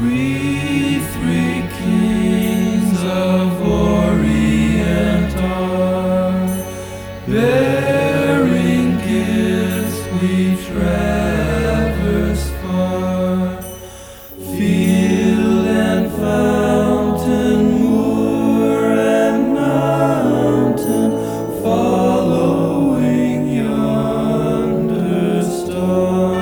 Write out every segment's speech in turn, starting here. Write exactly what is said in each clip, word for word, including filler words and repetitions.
We three kings of Orient are, bearing gifts we traverse far, field and fountain, moor and mountain, following yonder star.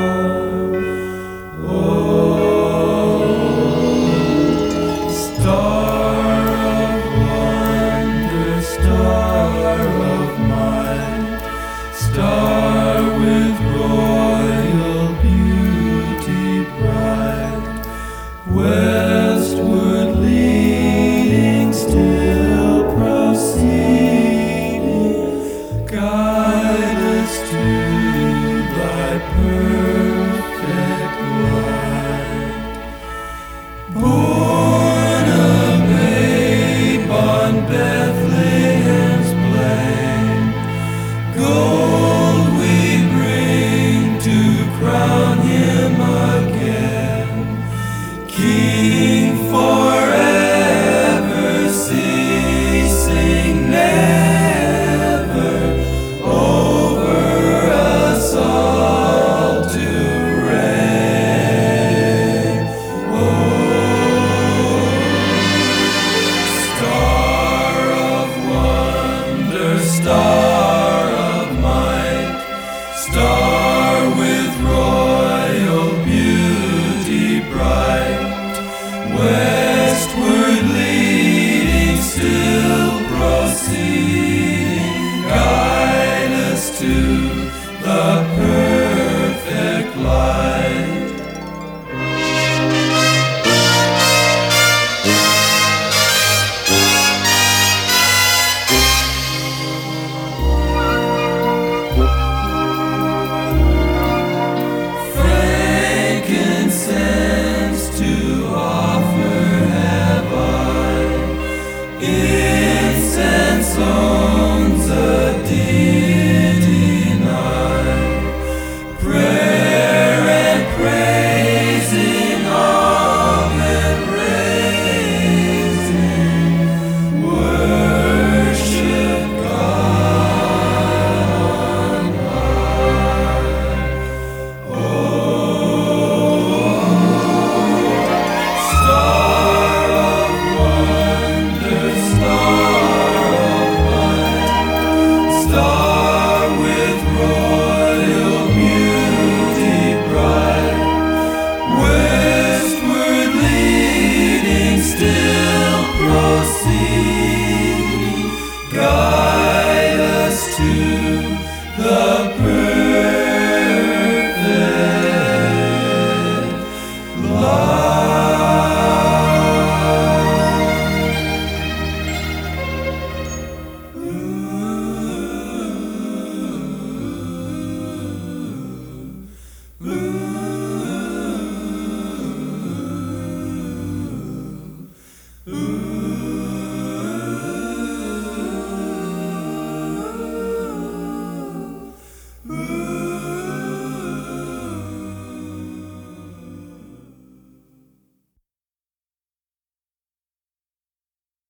Star of wonder, star of might, star with royal beauty bright, westward leading, still proceeding, guide us to thy perfect light. Born a babe on Bethlehem's plain, gold we bring to crown him again, King forever, ceasing never, over us all to reign. Oh, star of wonder, star of might, star with royal beauty bright, westward leading, still proceeding, guide us to the perfect light. Frankincense to offer have I, incense owns a deity nigh, prayer and praising, amen raising, worship God on high. Oh, star of wonder, star of might, star with royal beauty bright, westward leading, still proceeding, guide us to the perfect light.